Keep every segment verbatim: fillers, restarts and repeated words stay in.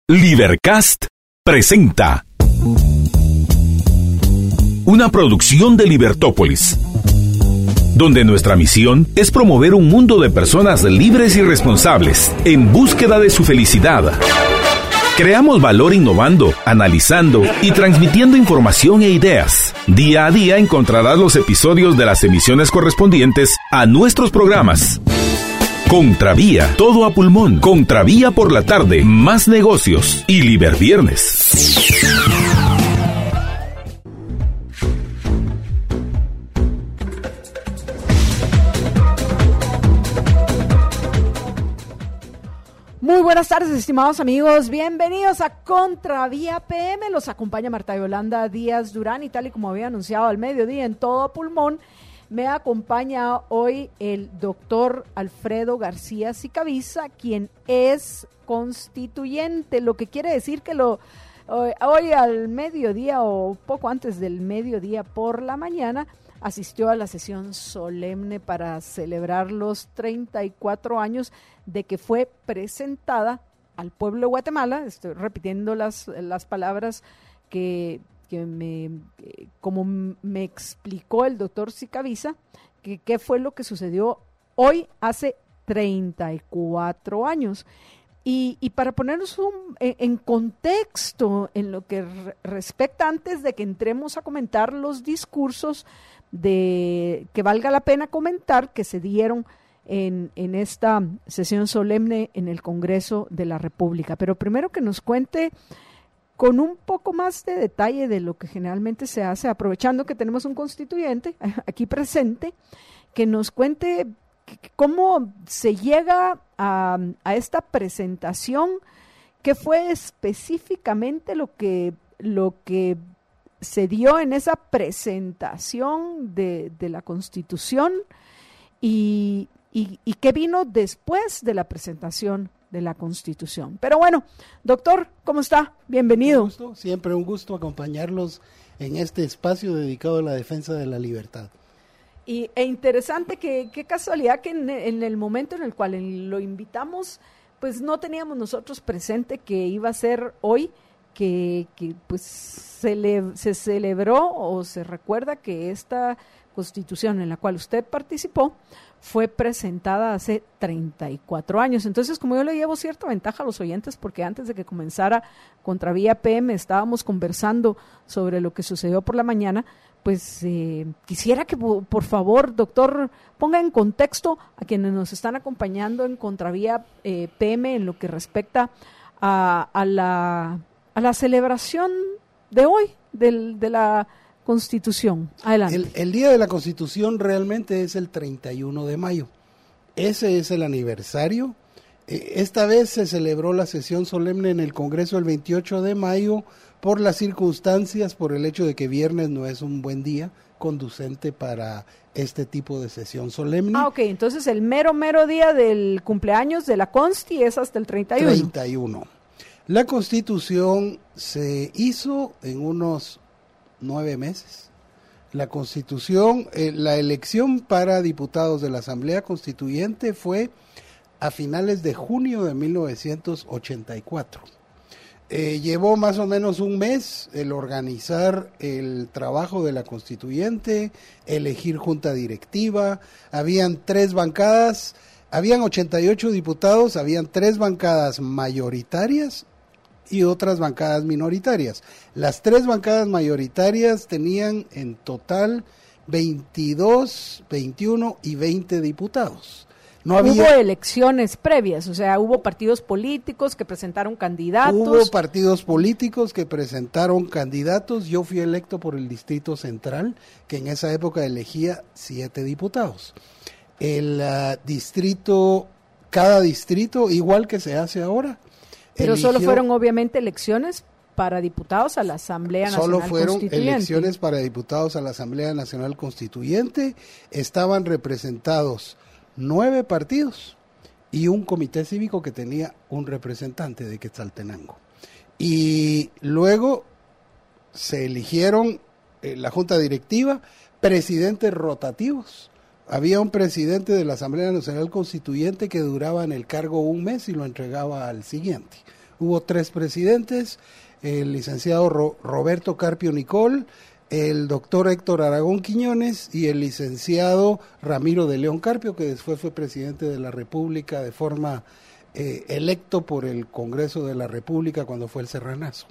Libercast presenta una producción de Libertópolis, donde nuestra misión es promover un mundo de personas libres y responsables en búsqueda de su felicidad. Creamos valor innovando, analizando y transmitiendo información e ideas. Día a día encontrarás los episodios de las emisiones correspondientes a nuestros programas. Contravía, todo a pulmón. Contravía por la tarde, más negocios y Liberviernes. Muy buenas tardes, estimados amigos. Bienvenidos a Contravía P M. Los acompaña Marta Yolanda Díaz Durán y tal y como había anunciado al mediodía en todo a pulmón, me acompaña hoy el doctor Alfredo García Sicavisa, quien es constituyente, lo que quiere decir que lo hoy, hoy al mediodía o poco antes del mediodía por la mañana asistió a la sesión solemne para celebrar los treinta y cuatro años de que fue presentada al pueblo de Guatemala. Estoy repitiendo las, las palabras que... que me, como me explicó el doctor Sicavisa, que qué fue lo que sucedió hoy hace treinta y cuatro años. Y, y para ponernos un, en, en contexto en lo que re, respecta, antes de que entremos a comentar los discursos de que valga la pena comentar que se dieron en, en esta sesión solemne en el Congreso de la República. Pero primero que nos cuente con un poco más de detalle de lo que generalmente se hace, aprovechando que tenemos un constituyente aquí presente, que nos cuente cómo se llega a, a esta presentación, qué fue específicamente lo que, lo que se dio en esa presentación de, de la Constitución y, y, y qué vino después de la presentación de la Constitución. Pero bueno, doctor, ¿cómo está? Bienvenido. Un gusto, siempre un gusto acompañarlos en este espacio dedicado a la defensa de la libertad. Y, e interesante que, qué casualidad que en, en el momento en el cual lo invitamos, pues no teníamos nosotros presente que iba a ser hoy, que, que pues se, le, se celebró o se recuerda que esta Constitución en la cual usted participó fue presentada hace treinta y cuatro años. Entonces, como yo le llevo cierta ventaja a los oyentes, porque antes de que comenzara Contravía P M estábamos conversando sobre lo que sucedió por la mañana, pues eh, quisiera que por favor, doctor, ponga en contexto a quienes nos están acompañando en Contravía eh, P M en lo que respecta a, a, la, a la celebración de hoy, del, de la Constitución. Adelante. El, el día de la Constitución realmente es el treinta y uno de mayo. Ese es el aniversario. Eh, esta vez se celebró la sesión solemne en el Congreso el veintiocho de mayo por las circunstancias, por el hecho de que viernes no es un buen día conducente para este tipo de sesión solemne. Ah, ok. Entonces el mero, mero día del cumpleaños de la Consti es hasta el treinta y uno. treinta y uno. La Constitución se hizo en unos nueve meses. La Constitución, eh, la elección para diputados de la Asamblea Constituyente fue a finales de junio de mil novecientos ochenta y cuatro. Eh, llevó más o menos un mes el organizar el trabajo de la Constituyente, elegir junta directiva, habían tres bancadas, habían ochenta y ocho diputados, habían tres bancadas mayoritarias y otras bancadas minoritarias. Las tres bancadas mayoritarias tenían en total veintidós, veintiuno y veinte diputados. No había, hubo elecciones previas, o sea, hubo partidos políticos que presentaron candidatos. Hubo partidos políticos que presentaron candidatos. Yo fui electo por el Distrito Central, que en esa época elegía siete diputados. El uh, distrito, cada distrito, igual que se hace ahora, pero eligió, solo fueron obviamente elecciones para diputados a la Asamblea Nacional Solo fueron Constituyente. elecciones para diputados a la Asamblea Nacional Constituyente. Estaban representados nueve partidos y un comité cívico que tenía un representante de Quetzaltenango. Y luego se eligieron eh, la Junta Directiva, presidentes rotativos. Había un presidente de la Asamblea Nacional Constituyente que duraba en el cargo un mes y lo entregaba al siguiente. Hubo tres presidentes, el licenciado Ro- Roberto Carpio Nicol, el doctor Héctor Aragón Quiñones y el licenciado Ramiro de León Carpio, que después fue presidente de la República de forma eh, electo por el Congreso de la República cuando fue el Serranazo.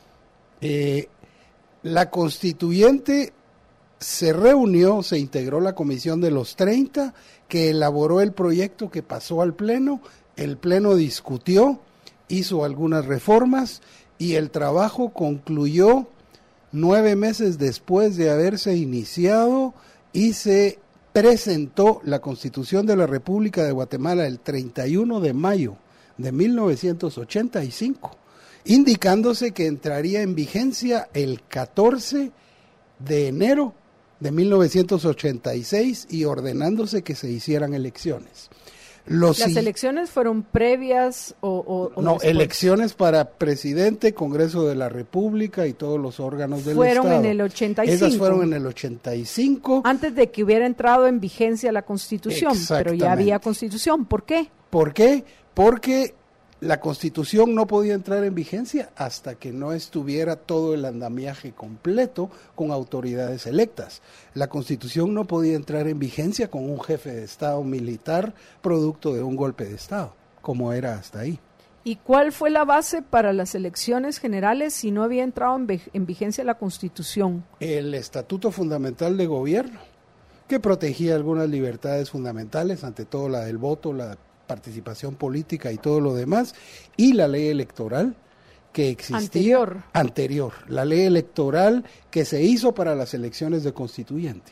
Eh, la constituyente se reunió, se integró la comisión de los treinta, que elaboró el proyecto que pasó al Pleno, el Pleno discutió, hizo algunas reformas y el trabajo concluyó nueve meses después de haberse iniciado y se presentó la Constitución de la República de Guatemala el treinta y uno de mayo de mil novecientos ochenta y cinco, indicándose que entraría en vigencia el catorce de enero de mil novecientos ochenta y seis y ordenándose que se hicieran elecciones. Los ¿Las si- elecciones fueron previas o, o, o No, después? elecciones para presidente, Congreso de la República y todos los órganos del Fueron Estado. en el ochenta y cinco. Esas fueron en el ochenta y cinco. Antes de que hubiera entrado en vigencia la Constitución, pero Exactamente. ya había Constitución. ¿Por qué? ¿Por qué? Porque la Constitución no podía entrar en vigencia hasta que no estuviera todo el andamiaje completo con autoridades electas. La Constitución no podía entrar en vigencia con un jefe de Estado militar producto de un golpe de Estado, como era hasta ahí. ¿Y cuál fue la base para las elecciones generales si no había entrado en, vig- en vigencia la Constitución? El Estatuto Fundamental de Gobierno, que protegía algunas libertades fundamentales, ante todo la del voto, la participación política y todo lo demás, y la ley electoral que existía Anterior. anterior, la ley electoral que se hizo para las elecciones de constituyente.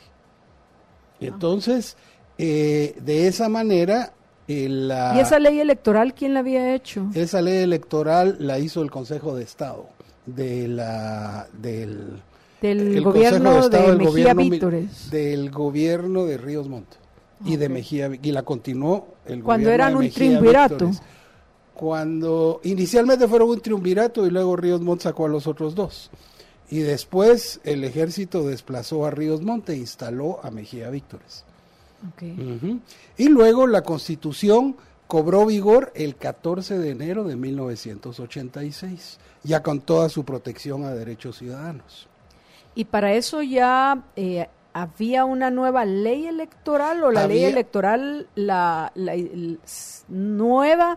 Entonces, eh, de esa manera, eh, la, ¿Y esa ley electoral quién la había hecho? esa ley electoral la hizo el Consejo de Estado de la del Del el gobierno Consejo de, Estado del Mejía gobierno mi- Vítores. del gobierno de Ríos Montt y de Ok. Mejía, y la continuó el Cuando gobierno eran de un Mejía triunvirato. Vítores. Cuando inicialmente fueron un triunvirato y luego Ríos Montt sacó a los otros dos. Y después el ejército desplazó a Ríos Montt e instaló a Mejía Vítores. Okay. Ujú. Y luego la Constitución cobró vigor el catorce de enero de mil novecientos ochenta y seis, ya con toda su protección a derechos ciudadanos. ¿Y para eso ya eh, había una nueva ley electoral o la ley Había- electoral la, la- l- s- nueva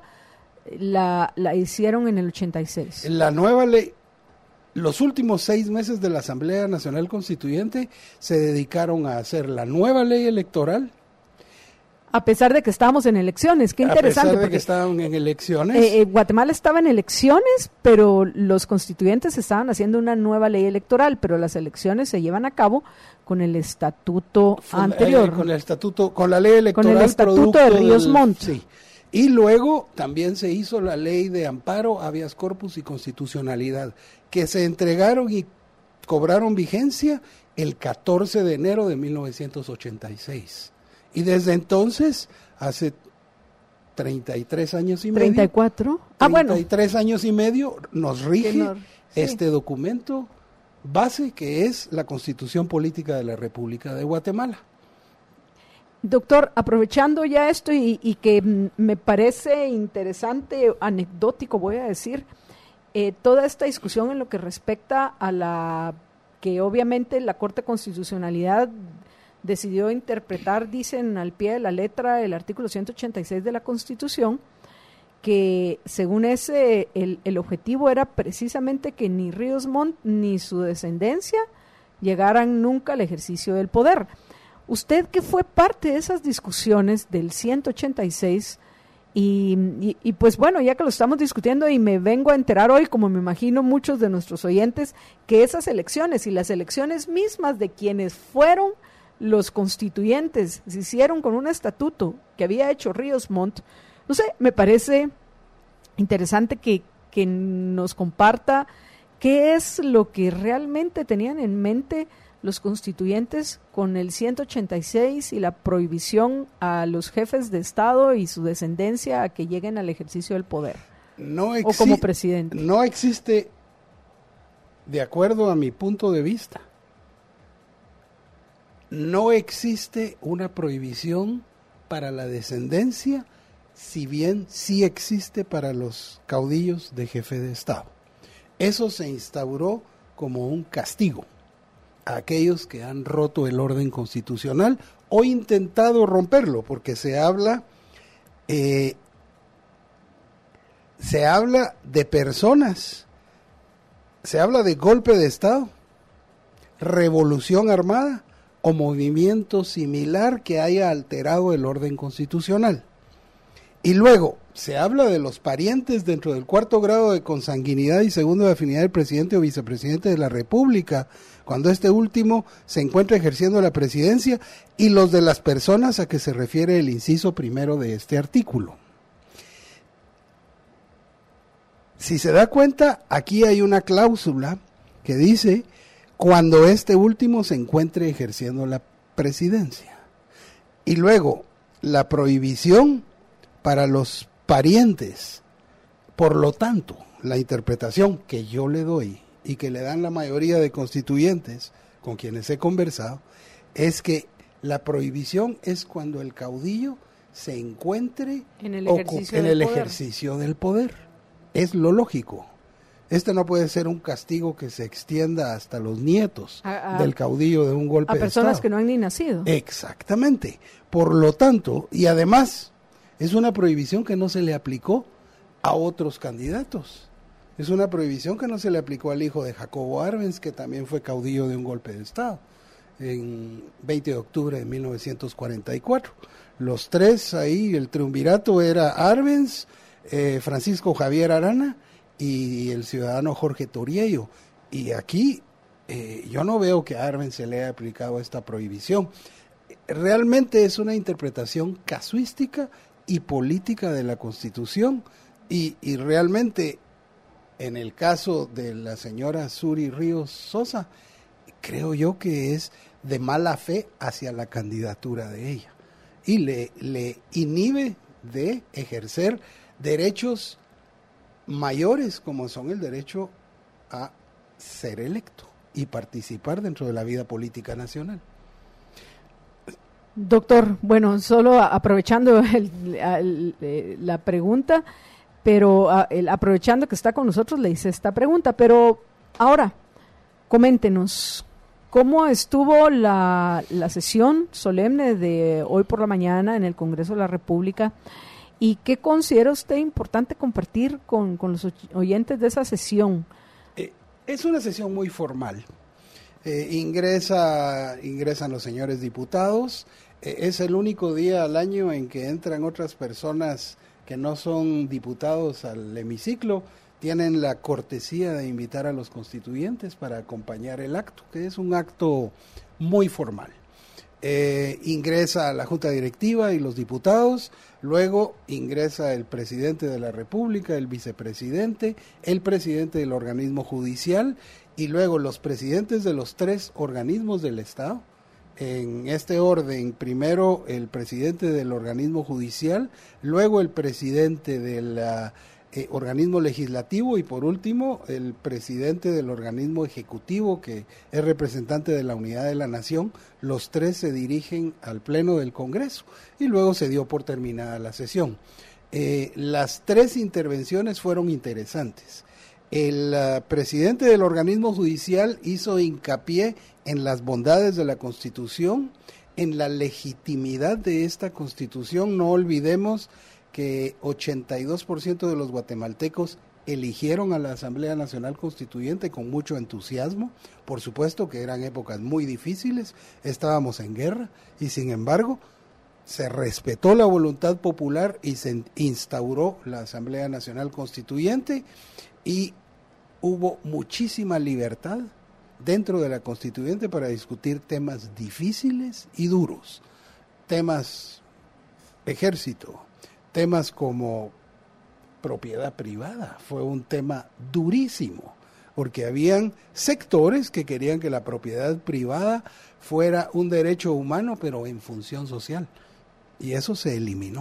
la, la hicieron en el ochenta y seis? La nueva ley, los últimos seis meses de la Asamblea Nacional Constituyente se dedicaron a hacer la nueva ley electoral. A pesar de que estábamos en elecciones, qué interesante. A pesar de porque, que estaban en elecciones. eh, eh, Guatemala estaba en elecciones, pero los constituyentes estaban haciendo una nueva ley electoral, pero las elecciones se llevan a cabo con el estatuto funda- anterior. eh, con el estatuto, con la ley electoral. Con el estatuto producto de Ríos del- Montt. Sí. Y luego también se hizo la ley de amparo, habeas corpus y constitucionalidad, que se entregaron y cobraron vigencia el catorce de enero de mil novecientos ochenta y seis. Y desde entonces, hace treinta y tres años y medio, treinta y cuatro. Ah, bueno. treinta y tres años y medio nos rige Que no- sí. este documento base que es la Constitución Política de la República de Guatemala. Doctor, aprovechando ya esto y, y que mm, me parece interesante, anecdótico voy a decir, eh, toda esta discusión en lo que respecta a la que obviamente la Corte de Constitucionalidad decidió interpretar, dicen al pie de la letra, el artículo ciento ochenta y seis de la Constitución, que según ese, el, el objetivo era precisamente que ni Ríos Montt ni su descendencia llegaran nunca al ejercicio del poder. Usted que fue parte de esas discusiones del ciento ochenta y seis y, y, y pues bueno, ya que lo estamos discutiendo y me vengo a enterar hoy, como me imagino muchos de nuestros oyentes, que esas elecciones y las elecciones mismas de quienes fueron los constituyentes se hicieron con un estatuto que había hecho Ríos Montt, no sé, me parece interesante que, que nos comparta qué es lo que realmente tenían en mente los constituyentes con el ciento ochenta y seis y la prohibición a los jefes de Estado y su descendencia a que lleguen al ejercicio del poder. No O exi- como presidente. No existe, de acuerdo a mi punto de vista, no existe una prohibición para la descendencia si bien sí existe para los caudillos de jefe de Estado. Eso se instauró como un castigo a aquellos que han roto el orden constitucional o intentado romperlo, porque se habla, eh, se habla de personas, se habla de golpe de Estado, revolución armada o movimiento similar que haya alterado el orden constitucional. Y luego se habla de los parientes dentro del cuarto grado de consanguinidad y segundo de afinidad del presidente o vicepresidente de la República, cuando este último se encuentra ejerciendo la presidencia, y los de las personas a que se refiere el inciso primero de este artículo. Si se da cuenta, aquí hay una cláusula que dice cuando este último se encuentre ejerciendo la presidencia. Y luego, la prohibición para los parientes. Por lo tanto, la interpretación que yo le doy y que le dan la mayoría de constituyentes con quienes he conversado, es que la prohibición es cuando el caudillo se encuentre en el ejercicio, en del, el poder. ejercicio del poder. Es lo lógico. Este no puede ser un castigo que se extienda hasta los nietos a, a, del caudillo de un golpe de Estado. A personas que no han ni nacido. Exactamente. Por lo tanto, y además, es una prohibición que no se le aplicó a otros candidatos. Es una prohibición que no se le aplicó al hijo de Jacobo Arbenz, que también fue caudillo de un golpe de Estado, en veinte de octubre de mil novecientos cuarenta y cuatro. Los tres ahí, el triunvirato era Arbenz, eh, Francisco Javier Arana y el ciudadano Jorge Toriello. Y aquí eh, yo no veo que a Arbenz se le haya aplicado esta prohibición. Realmente es una interpretación casuística y política de la Constitución, y, y realmente en el caso de la señora Suri Ríos Sosa, creo yo que es de mala fe hacia la candidatura de ella y le, le inhibe de ejercer derechos mayores como son el derecho a ser electo y participar dentro de la vida política nacional. Doctor, bueno, solo aprovechando el, el, el, la pregunta, pero el, aprovechando que está con nosotros, le hice esta pregunta, pero ahora, coméntenos, ¿cómo estuvo la, la sesión solemne de hoy por la mañana en el Congreso de la República y qué considera usted importante compartir con, con los oyentes de esa sesión? Eh, es una sesión muy formal. Eh, ingresa, ingresan los señores diputados. Es el único día al año en que entran otras personas que no son diputados al hemiciclo. Tienen la cortesía de invitar a los constituyentes para acompañar el acto, que es un acto muy formal. Eh, ingresa la Junta Directiva y los diputados, luego ingresa el presidente de la República, el vicepresidente, el presidente del organismo judicial y luego los presidentes de los tres organismos del Estado. En este orden, primero el presidente del organismo judicial, luego el presidente del eh, organismo legislativo y por último el presidente del organismo ejecutivo, que es representante de la unidad de la nación. Los tres se dirigen al pleno del Congreso y luego se dio por terminada la sesión. Eh, las tres intervenciones fueron interesantes. El uh, presidente del organismo judicial hizo hincapié en las bondades de la Constitución, en la legitimidad de esta Constitución. No olvidemos que ochenta y dos por ciento de los guatemaltecos eligieron a la Asamblea Nacional Constituyente con mucho entusiasmo. Por supuesto que eran épocas muy difíciles, estábamos en guerra y sin embargo se respetó la voluntad popular y se instauró la Asamblea Nacional Constituyente. Y hubo muchísima libertad dentro de la Constituyente para discutir temas difíciles y duros, temas ejército, temas como propiedad privada. Fue un tema durísimo, porque habían sectores que querían que la propiedad privada fuera un derecho humano, pero en función social, y eso se eliminó.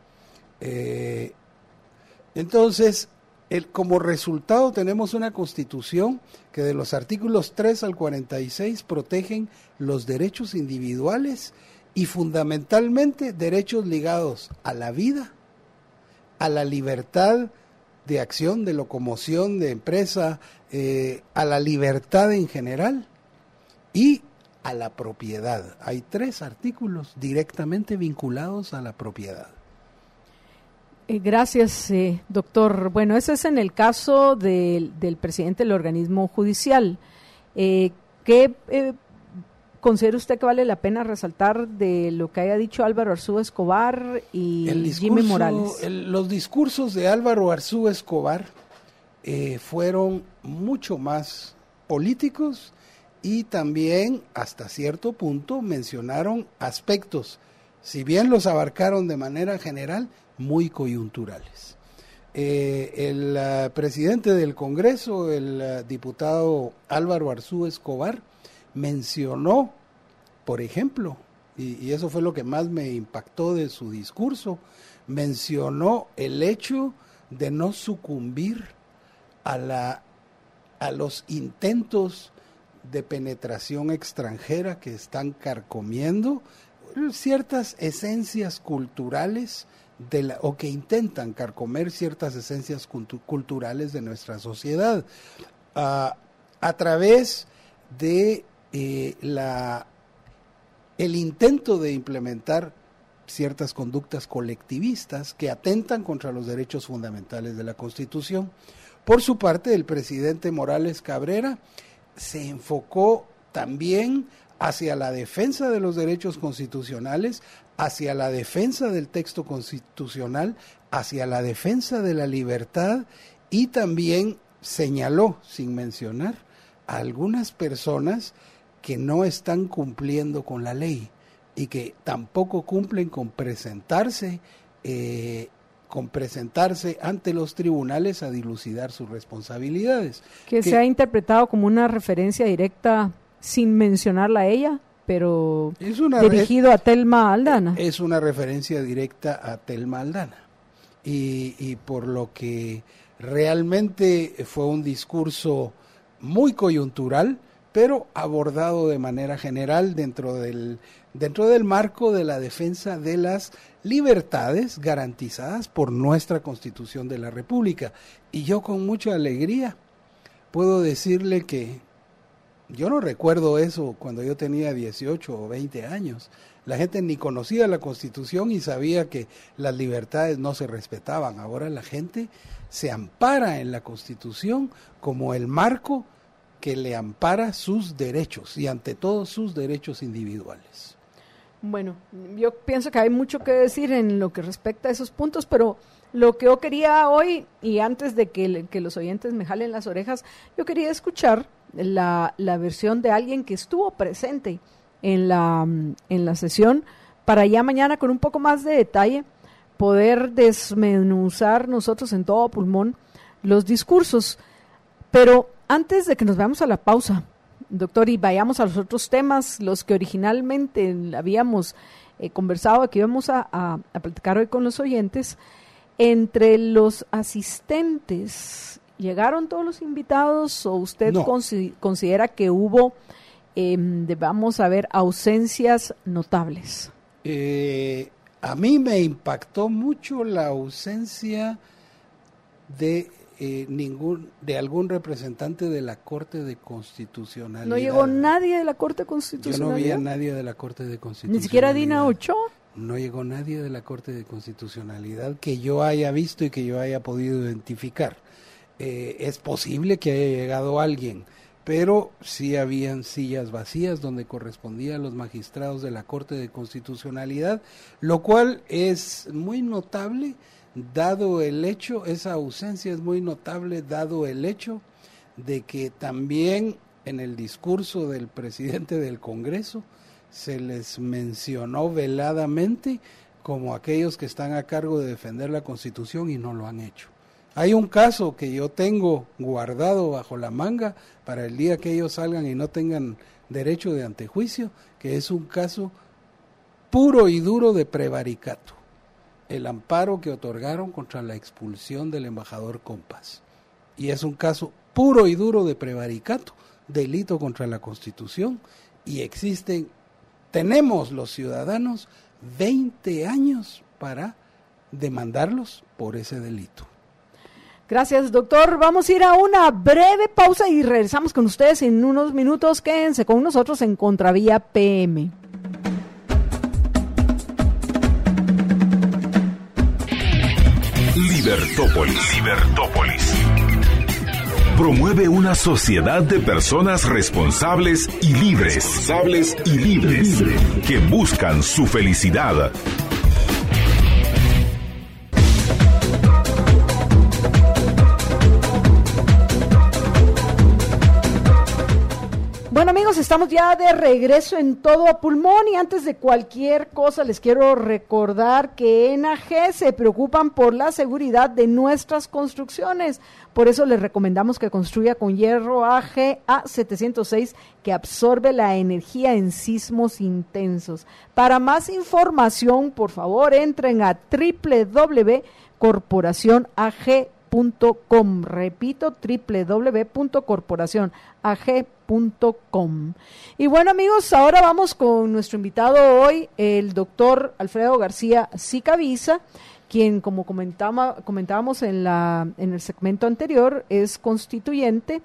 Eh, entonces, El, como resultado tenemos una Constitución que de los artículos tres al cuarenta y seis protegen los derechos individuales y fundamentalmente derechos ligados a la vida a la libertad de acción, de locomoción, de empresa, eh, a la libertad en general y a la propiedad. Hay tres artículos directamente vinculados a la propiedad. Eh, gracias, eh, doctor. Bueno, ese es en el caso del, del presidente del organismo judicial. Eh, ¿Qué eh, considera usted que vale la pena resaltar de lo que haya dicho Álvaro Arzú Escobar y el discurso, Jimmy Morales? El, los discursos de Álvaro Arzú Escobar eh, fueron mucho más políticos y también hasta cierto punto mencionaron aspectos, si bien los abarcaron de manera general, muy coyunturales. Eh, el uh, presidente del Congreso, el uh, diputado Álvaro Arzú Escobar, mencionó, por ejemplo, y, y eso fue lo que más me impactó de su discurso, mencionó el hecho de no sucumbir a, la, a los intentos de penetración extranjera que están carcomiendo ciertas esencias culturales de la, o que intentan carcomer ciertas esencias cultu- culturales de nuestra sociedad uh, a través de eh, la el intento de implementar ciertas conductas colectivistas que atentan contra los derechos fundamentales de la Constitución. Por su parte, el presidente Morales Cabrera se enfocó también hacia la defensa de los derechos constitucionales, hacia la defensa del texto constitucional, hacia la defensa de la libertad y también señaló, sin mencionar, a algunas personas que no están cumpliendo con la ley y que tampoco cumplen con presentarse, eh, con presentarse ante los tribunales a dilucidar sus responsabilidades. Que, que se ha interpretado como una referencia directa sin mencionarla a ella, pero es una, dirigido es, a Telma Aldana. Es una referencia directa a Telma Aldana. Y, y por lo que realmente fue un discurso muy coyuntural, pero abordado de manera general dentro del, dentro del marco de la defensa de las libertades garantizadas por nuestra Constitución de la República. Y yo con mucha alegría puedo decirle que yo no recuerdo eso cuando yo tenía dieciocho o veinte años. La gente ni conocía la Constitución y sabía que las libertades no se respetaban. Ahora la gente se ampara en la Constitución como el marco que le ampara sus derechos y ante todo sus derechos individuales. Bueno, yo pienso que hay mucho que decir en lo que respecta a esos puntos, pero lo que yo quería hoy, y antes de que, que los oyentes me jalen las orejas, yo quería escuchar la, la versión de alguien que estuvo presente en la, en la sesión, para ya mañana con un poco más de detalle poder desmenuzar nosotros en todo pulmón los discursos. Pero antes de que nos vayamos a la pausa, doctor, y vayamos a los otros temas, los que originalmente habíamos eh, conversado, que íbamos a, a, a platicar hoy con los oyentes, entre los asistentes, ¿llegaron todos los invitados o usted no. consi- considera que hubo, eh, de, vamos a ver, ausencias notables? Eh, a mí me impactó mucho la ausencia de eh, ningún de algún representante de la Corte de Constitucionalidad. ¿No llegó nadie de la Corte de Constitucionalidad? Yo no vi a nadie de la Corte de Constitucionalidad. ¿Ni siquiera Dina Ochoa? No llegó nadie de la Corte de Constitucionalidad que yo haya visto y que yo haya podido identificar. Eh, es posible que haya llegado alguien, pero sí habían sillas vacías donde correspondía a los magistrados de la Corte de Constitucionalidad, lo cual es muy notable, dado el hecho, esa ausencia es muy notable, dado el hecho de que también en el discurso del presidente del Congreso se les mencionó veladamente como aquellos que están a cargo de defender la Constitución y no lo han hecho. Hay un caso que yo tengo guardado bajo la manga para el día que ellos salgan y no tengan derecho de antejuicio, que es un caso puro y duro de prevaricato. El amparo que otorgaron contra la expulsión del embajador Compas. Y es un caso puro y duro de prevaricato, delito contra la Constitución, y existen, tenemos los ciudadanos veinte años para demandarlos por ese delito. Gracias, doctor. Vamos a ir a una breve pausa y regresamos con ustedes en unos minutos. Quédense con nosotros en Contravía P M. Libertópolis. Libertópolis. Promueve una sociedad de personas responsables y libres. Responsables y libres. Que buscan su felicidad. Bueno, amigos, estamos ya de regreso en Todo a Pulmón y antes de cualquier cosa les quiero recordar que en A G se preocupan por la seguridad de nuestras construcciones. Por eso les recomendamos que construya con hierro A G A setecientos seis que absorbe la energía en sismos intensos. Para más información, por favor, entren a doble u doble u doble u punto corporación a g punto com. Repito, doble u doble u doble u punto corporación a g punto com. Y bueno, amigos, ahora vamos con nuestro invitado hoy, el doctor Alfredo García Sicavisa, quien, como comentaba, comentábamos en la en el segmento anterior, es constituyente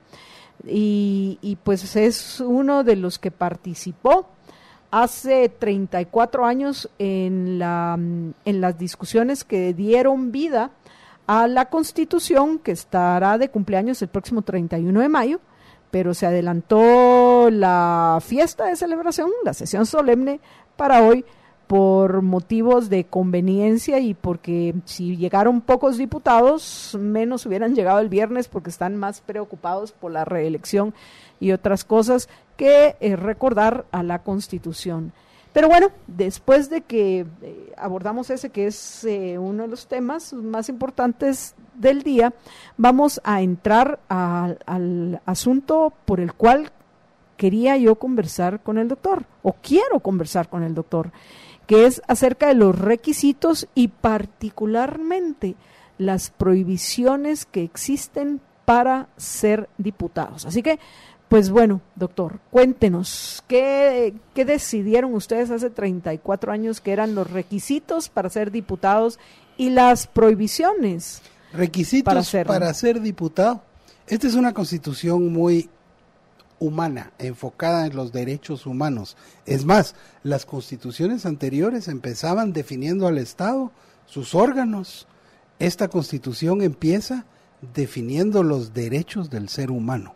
y, y pues es uno de los que participó hace treinta y cuatro años en la en las discusiones que dieron vida a la Constitución, que estará de cumpleaños el próximo treinta y uno de mayo, pero se adelantó la fiesta de celebración, la sesión solemne, para hoy por motivos de conveniencia y porque si llegaron pocos diputados, menos hubieran llegado el viernes porque están más preocupados por la reelección y otras cosas que eh, recordar a la Constitución. Pero bueno, después de que eh, abordamos ese que es eh, uno de los temas más importantes del día, vamos a entrar a, al asunto por el cual quería yo conversar con el doctor, o quiero conversar con el doctor, que es acerca de los requisitos y particularmente las prohibiciones que existen para ser diputados. Así que, pues bueno, doctor, cuéntenos, ¿qué, qué decidieron ustedes hace treinta y cuatro años que eran los requisitos para ser diputados y las prohibiciones? Requisitos para, para ser diputado. Esta es una constitución muy humana, enfocada en los derechos humanos. Es más, las constituciones anteriores empezaban definiendo al Estado, sus órganos. Esta constitución empieza definiendo los derechos del ser humano.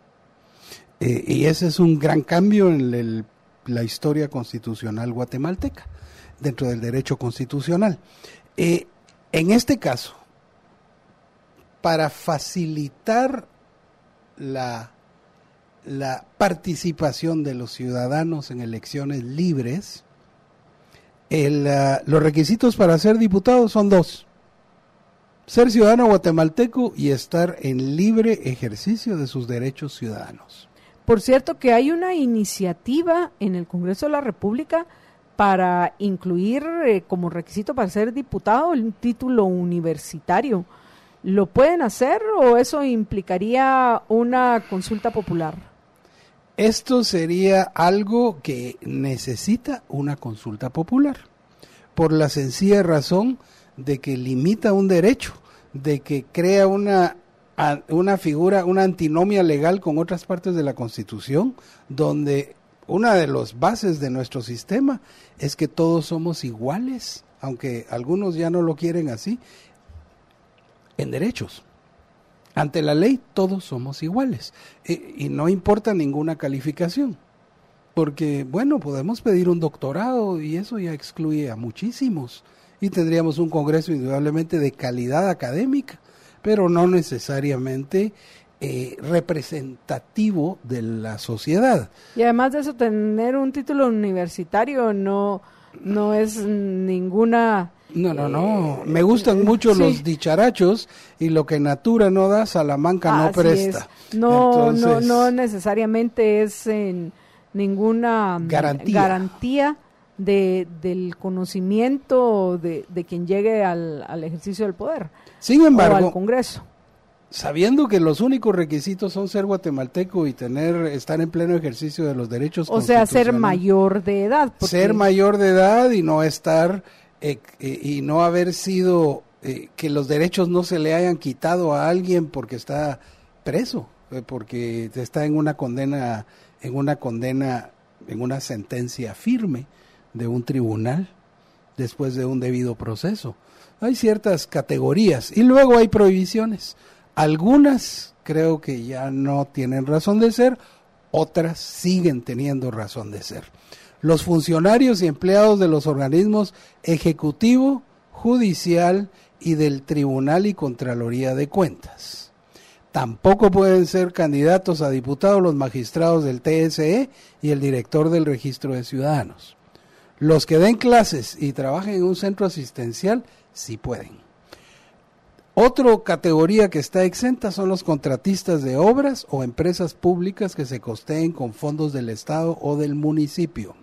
Eh, y ese es un gran cambio en el, la historia constitucional guatemalteca, dentro del derecho constitucional. Eh, en este caso, para facilitar la, la participación de los ciudadanos en elecciones libres, el, uh, los requisitos para ser diputado son dos: ser ciudadano guatemalteco y estar en libre ejercicio de sus derechos ciudadanos. Por cierto, que hay una iniciativa en el Congreso de la República para incluir eh, como requisito para ser diputado el título universitario. ¿Lo pueden hacer o eso implicaría una consulta popular? Esto sería algo que necesita una consulta popular, por la sencilla razón de que limita un derecho, de que crea una una figura, una antinomia legal con otras partes de la Constitución, donde una de las bases de nuestro sistema es que todos somos iguales, aunque algunos ya no lo quieren así, en derechos. Ante la ley todos somos iguales, y, y no importa ninguna calificación, porque bueno, podemos pedir un doctorado y eso ya excluye a muchísimos, y tendríamos un Congreso indudablemente de calidad académica, pero no necesariamente eh, representativo de la sociedad. Y además de eso, tener un título universitario no, no es ninguna... No, no, no. Me gustan mucho sí. los dicharachos, y lo que Natura no da, Salamanca no Así presta. Es. No, Entonces, no, no necesariamente es en ninguna garantía, garantía de, del conocimiento de, de quien llegue al, al ejercicio del poder. Sin embargo, o al Congreso. Sabiendo que los únicos requisitos son ser guatemalteco y tener estar en pleno ejercicio de los derechos o sea, ser mayor de edad. Porque... Ser mayor de edad y no estar eh, eh, y no haber sido eh, que los derechos no se le hayan quitado a alguien porque está preso, eh, porque está en una condena, en una condena, en una sentencia firme de un tribunal después de un debido proceso. Hay ciertas categorías y luego hay prohibiciones. Algunas creo que ya no tienen razón de ser, otras siguen teniendo razón de ser. Los funcionarios y empleados de los organismos ejecutivo, judicial y del Tribunal y Contraloría de Cuentas. Tampoco pueden ser candidatos a diputados los magistrados del T S E y el director del Registro de Ciudadanos. Los que den clases y trabajen en un centro asistencial, sí pueden. Otra categoría que está exenta son los contratistas de obras o empresas públicas que se costeen con fondos del Estado o del municipio.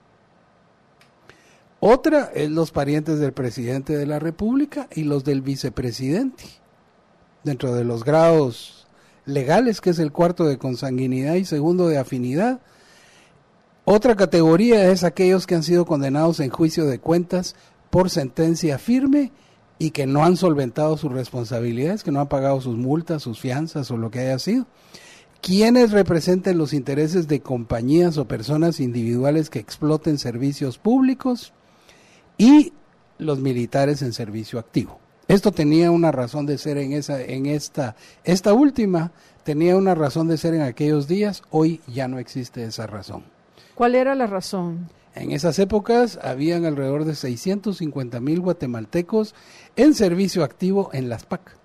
Otra es los parientes del presidente de la República y los del vicepresidente, dentro de los grados legales, que es el cuarto de consanguinidad y segundo de afinidad. Otra categoría es aquellos que han sido condenados en juicio de cuentas por sentencia firme y que no han solventado sus responsabilidades, que no han pagado sus multas, sus fianzas o lo que haya sido. Quienes representen los intereses de compañías o personas individuales que exploten servicios públicos y los militares en servicio activo. Esto tenía una razón de ser en esa, en esta, esta última tenía una razón de ser en aquellos días, hoy ya no existe esa razón. ¿Cuál era la razón? En esas épocas habían alrededor de seiscientos cincuenta mil guatemaltecos en servicio activo en las P A C,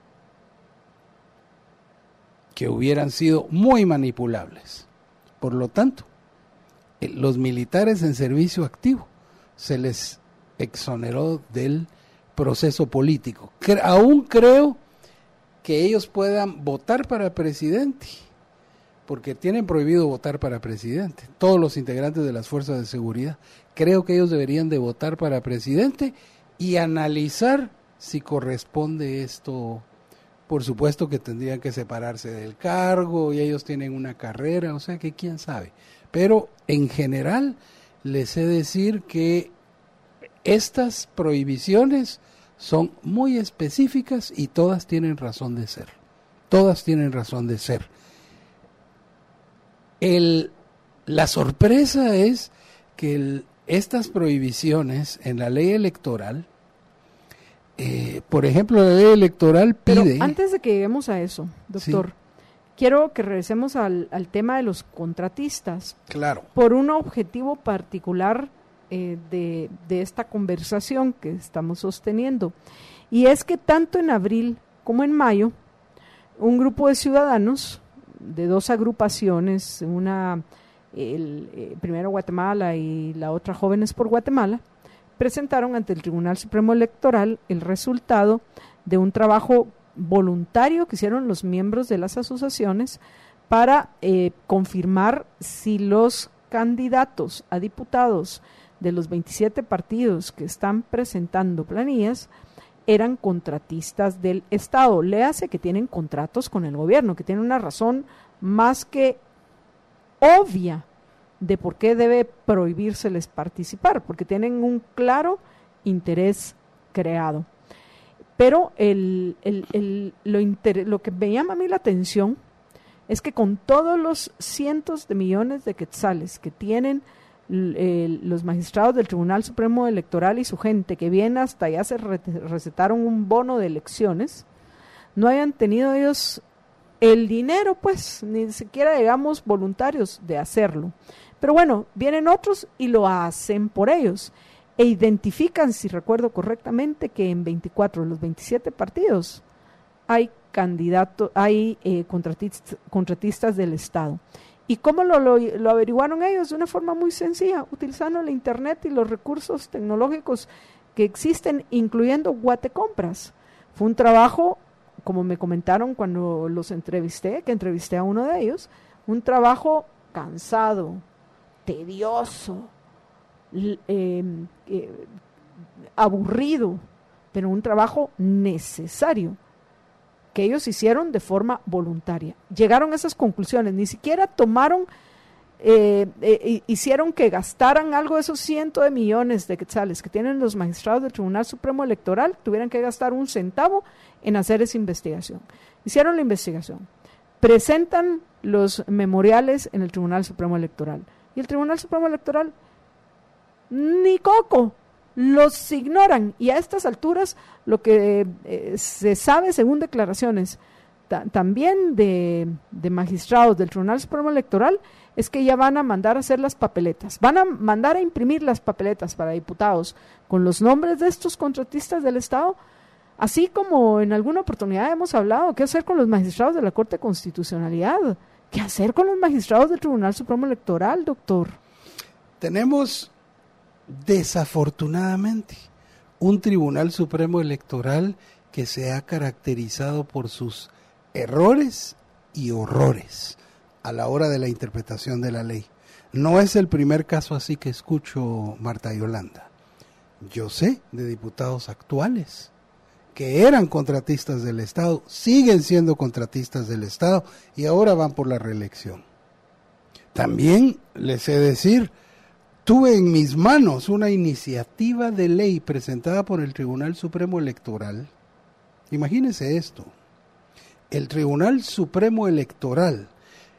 que hubieran sido muy manipulables. Por lo tanto, los militares en servicio activo se les exoneró del proceso político. Cre- aún creo que ellos puedan votar para presidente, porque tienen prohibido votar para presidente, todos los integrantes de las fuerzas de seguridad. Creo que ellos deberían de votar para presidente y analizar si corresponde esto. Por supuesto que tendrían que separarse del cargo y ellos tienen una carrera, o sea que quién sabe. Pero en general les he de decir que estas prohibiciones son muy específicas y todas tienen razón de ser. Todas tienen razón de ser. El, la sorpresa es que el, estas prohibiciones en la ley electoral, eh, por ejemplo, la ley electoral pide... Pero antes de que lleguemos a eso, doctor, sí, quiero que regresemos al, al tema de los contratistas. Claro. Por un objetivo particular eh, de, de esta conversación que estamos sosteniendo. Y es que tanto en abril como en mayo, un grupo de ciudadanos de dos agrupaciones, una el, eh, primero Guatemala y la otra Jóvenes por Guatemala, presentaron ante el Tribunal Supremo Electoral el resultado de un trabajo voluntario que hicieron los miembros de las asociaciones para eh, confirmar si los candidatos a diputados de los veintisiete partidos que están presentando planillas eran contratistas del Estado. Léase que tienen contratos con el gobierno, que tienen una razón más que obvia de por qué debe prohibírseles participar, porque tienen un claro interés creado. Pero el, el, el, lo, inter, lo que me llama a mí la atención es que con todos los cientos de millones de quetzales que tienen Eh, los magistrados del Tribunal Supremo Electoral y su gente, que bien hasta ya se re recetaron un bono de elecciones, no hayan tenido ellos el dinero, pues, ni siquiera, digamos, voluntarios de hacerlo. Pero bueno, vienen otros y lo hacen por ellos, e identifican, si recuerdo correctamente, que en veinticuatro de los veintisiete partidos hay candidatos, hay eh, contratistas, contratistas del Estado. ¿Y cómo lo, lo, lo averiguaron ellos? De una forma muy sencilla, utilizando la internet y los recursos tecnológicos que existen, incluyendo Guatecompras. Fue un trabajo, como me comentaron cuando los entrevisté, que entrevisté a uno de ellos, un trabajo cansado, tedioso, eh, eh, aburrido, pero un trabajo necesario, que ellos hicieron de forma voluntaria. Llegaron a esas conclusiones, ni siquiera tomaron eh, eh, hicieron que gastaran algo de esos cientos de millones de quetzales que tienen los magistrados del Tribunal Supremo Electoral, tuvieran que gastar un centavo en hacer esa investigación. Hicieron la investigación, presentan los memoriales en el Tribunal Supremo Electoral, y el Tribunal Supremo Electoral, ni coco, los ignoran, y a estas alturas lo que eh, se sabe según declaraciones ta- también de, de magistrados del Tribunal Supremo Electoral es que ya van a mandar a hacer las papeletas, van a mandar a imprimir las papeletas para diputados con los nombres de estos contratistas del Estado, así como en alguna oportunidad hemos hablado, ¿qué hacer con los magistrados de la Corte de Constitucionalidad? ¿Qué hacer con los magistrados del Tribunal Supremo Electoral, doctor? Tenemos, desafortunadamente, un Tribunal Supremo Electoral que se ha caracterizado por sus errores y horrores a la hora de la interpretación de la ley. No es el primer caso así que escucho, Marta Yolanda. Yo sé de diputados actuales que eran contratistas del Estado, siguen siendo contratistas del Estado y ahora van por la reelección. También les he de decir, tuve en mis manos una iniciativa de ley presentada por el Tribunal Supremo Electoral. Imagínense esto, el Tribunal Supremo Electoral,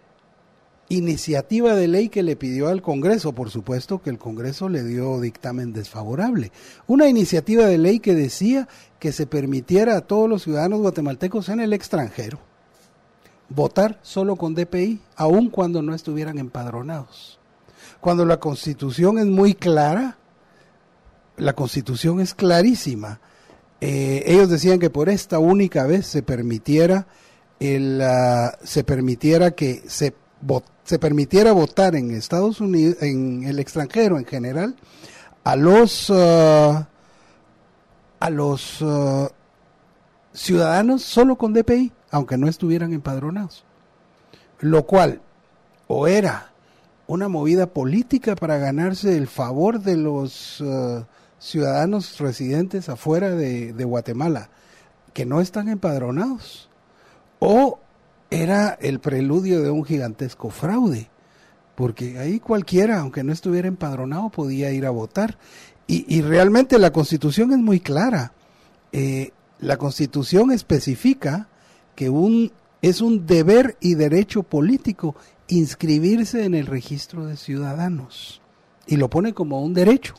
iniciativa de ley que le pidió al Congreso, por supuesto que el Congreso le dio dictamen desfavorable, una iniciativa de ley que decía que se permitiera a todos los ciudadanos guatemaltecos en el extranjero votar solo con D P I, aun cuando no estuvieran empadronados. Cuando la Constitución es muy clara, la Constitución es clarísima. Eh, ellos decían que por esta única vez se permitiera el, uh, se permitiera que se vot, se permitiera votar en Estados Unidos, en el extranjero en general, a los uh, a los uh, ciudadanos solo con D P I, aunque no estuvieran empadronados. Lo cual o era una movida política para ganarse el favor de los uh, ciudadanos residentes afuera de, de Guatemala que no están empadronados, o era el preludio de un gigantesco fraude, porque ahí cualquiera, aunque no estuviera empadronado, podía ir a votar. Y, y realmente la Constitución es muy clara. Eh, la Constitución especifica que un es un deber y derecho político inscribirse en el registro de ciudadanos, y lo pone como un derecho